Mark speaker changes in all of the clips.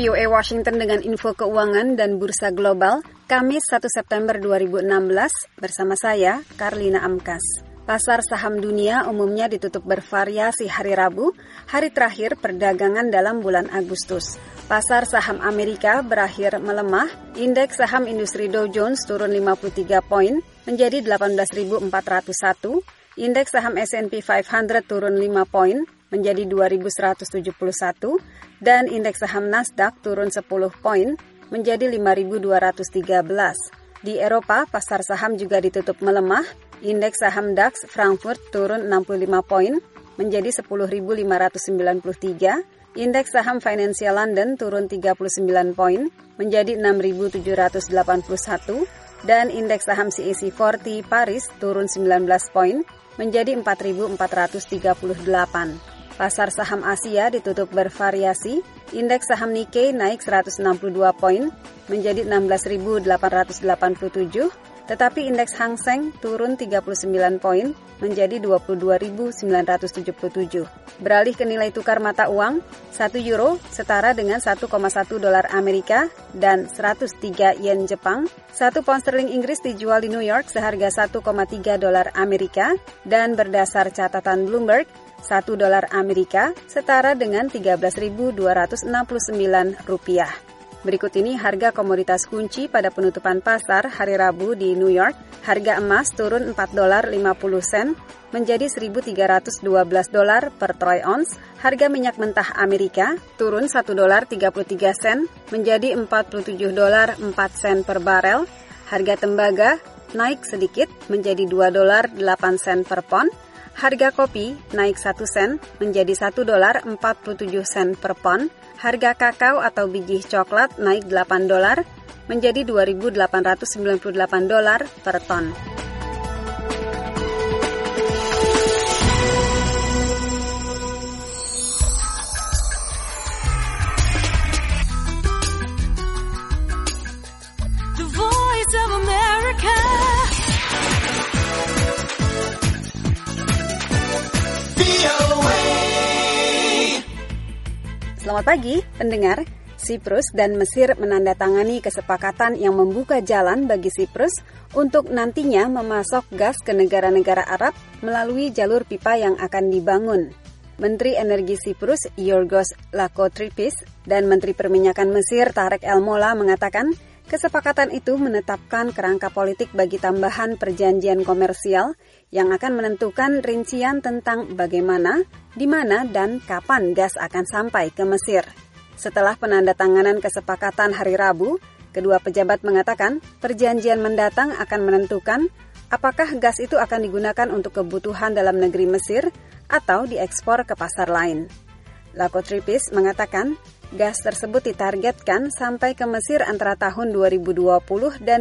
Speaker 1: VOA Washington dengan info keuangan dan bursa global, Kamis 1 September 2016, bersama saya, Karlina Amkas. Pasar saham dunia umumnya ditutup bervariasi hari Rabu, hari terakhir perdagangan dalam bulan Agustus. Pasar saham Amerika berakhir melemah, indeks saham industri Dow Jones turun 53 poin menjadi 18.401, indeks saham S&P 500 turun 5 poin menjadi 2.171, dan indeks saham Nasdaq turun 10 poin menjadi 5.213. Di Eropa, pasar saham juga ditutup melemah, indeks saham DAX Frankfurt turun 65 poin menjadi 10.593, indeks saham Financial London turun 39 poin menjadi 6.781, dan indeks saham CAC 40 Paris turun 19 poin menjadi 4.438. Pasar saham Asia ditutup bervariasi, indeks saham Nikkei naik 162 poin menjadi 16.887, tetapi indeks Hang Seng turun 39 poin menjadi 22.977. Beralih ke nilai tukar mata uang, 1 euro setara dengan 1,1 dolar Amerika dan 103 yen Jepang. 1 pound sterling Inggris dijual di New York seharga 1,3 dolar Amerika dan berdasar catatan Bloomberg, 1 dolar Amerika setara dengan Rp13.269. Berikut ini harga komoditas kunci pada penutupan pasar hari Rabu di New York. Harga emas turun $4.50 menjadi $1.312 per troy ounce. Harga minyak mentah Amerika turun $1.33 menjadi $47.04 per barel. Harga tembaga naik sedikit menjadi $2.08 per pon. Harga kopi naik 1 sen menjadi $1.47 per pon. Harga kakao atau biji coklat naik $8 menjadi $2.898 per ton.
Speaker 2: The Voice of America.
Speaker 1: Selamat pagi, pendengar. Siprus dan Mesir menandatangani kesepakatan yang membuka jalan bagi Siprus untuk nantinya memasok gas ke negara-negara Arab melalui jalur pipa yang akan dibangun. Menteri Energi Siprus, Yorgos Lakotripis, dan Menteri Perminyakan Mesir, Tarek El Molla, mengatakan kesepakatan itu menetapkan kerangka politik bagi tambahan perjanjian komersial yang akan menentukan rincian tentang bagaimana, di mana, dan kapan gas akan sampai ke Mesir. Setelah penandatanganan kesepakatan hari Rabu, kedua pejabat mengatakan perjanjian mendatang akan menentukan apakah gas itu akan digunakan untuk kebutuhan dalam negeri Mesir atau diekspor ke pasar lain. Lakotripis mengatakan gas tersebut ditargetkan sampai ke Mesir antara tahun 2020 dan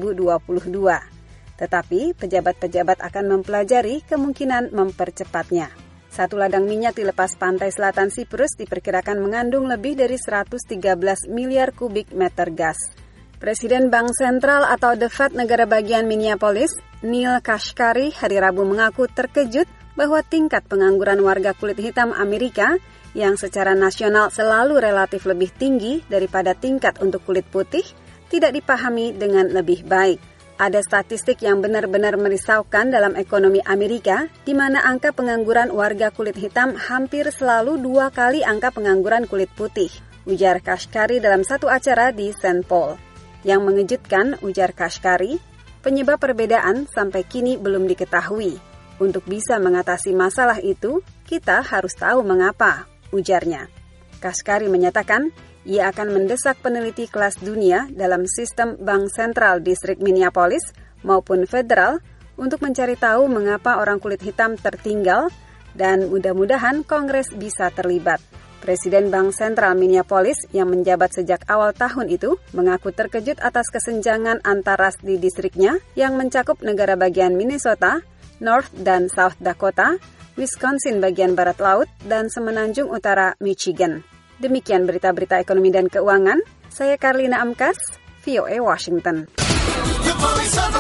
Speaker 1: 2022. Tetapi pejabat-pejabat akan mempelajari kemungkinan mempercepatnya. Satu ladang minyak di lepas pantai selatan Siprus diperkirakan mengandung lebih dari 113 miliar kubik meter gas. Presiden Bank Sentral atau The Fed negara bagian Minneapolis, Neel Kashkari, hari Rabu mengaku terkejut bahwa tingkat pengangguran warga kulit hitam Amerika yang secara nasional selalu relatif lebih tinggi daripada tingkat untuk kulit putih tidak dipahami dengan lebih baik. Ada statistik yang benar-benar merisaukan dalam ekonomi Amerika, di mana angka pengangguran warga kulit hitam hampir selalu 2 kali angka pengangguran kulit putih, ujar Kashkari dalam satu acara di St. Paul. Yang mengejutkan, ujar Kashkari, penyebab perbedaan sampai kini belum diketahui. Untuk bisa mengatasi masalah itu, kita harus tahu mengapa, ujarnya. Kashkari menyatakan, ia akan mendesak peneliti kelas dunia dalam sistem Bank Sentral Distrik Minneapolis maupun federal untuk mencari tahu mengapa orang kulit hitam tertinggal dan mudah-mudahan Kongres bisa terlibat. Presiden Bank Sentral Minneapolis yang menjabat sejak awal tahun itu mengaku terkejut atas kesenjangan antar ras di distriknya yang mencakup negara bagian Minnesota, North dan South Dakota, Wisconsin bagian barat laut, dan semenanjung utara Michigan. Demikian berita-berita ekonomi dan keuangan. Saya Karlina Amkas, VOA Washington.